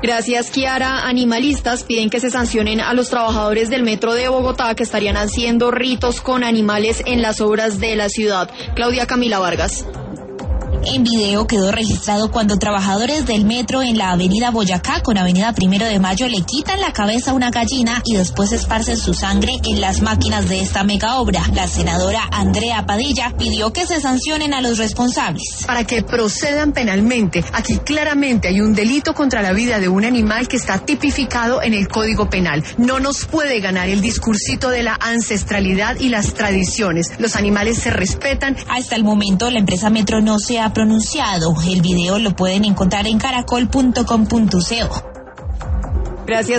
Gracias, Kiara. Animalistas piden que se sancionen a los trabajadores del metro de Bogotá que estarían haciendo ritos con animales en las obras de la ciudad. Claudia Camila Vargas. En video quedó registrado cuando trabajadores del metro en la avenida Boyacá con avenida 1 de Mayo le quitan la cabeza a una gallina y después esparcen su sangre en las máquinas de esta mega obra. La senadora Andrea Padilla pidió que se sancionen a los responsables. Para que procedan penalmente. Aquí claramente hay un delito contra la vida de un animal que está tipificado en el Código Penal. No nos puede ganar el discursito de la ancestralidad y las tradiciones. Los animales se respetan. Hasta el momento la empresa Metro no se ha pronunciado. El video lo pueden encontrar en caracol.com.co. Gracias.